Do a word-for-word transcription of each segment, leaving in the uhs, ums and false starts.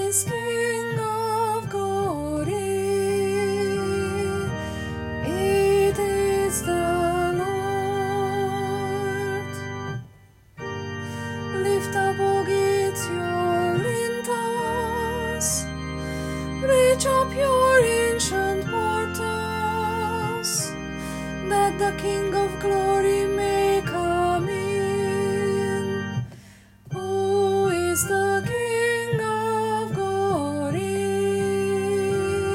this King of glory? It is the Lord. Lift up, O gates, your lintels, reach up your ancient portals, that the King of glory may come in. Who is the King of glory?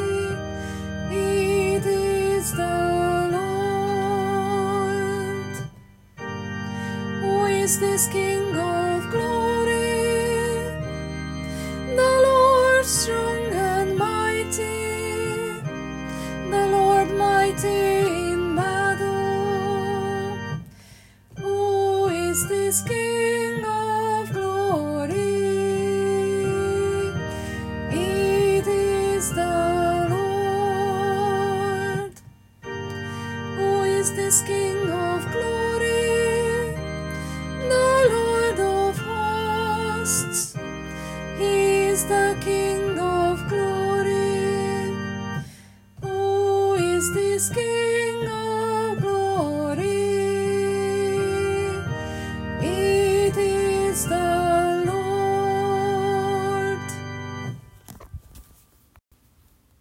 It is the Lord. Who is this King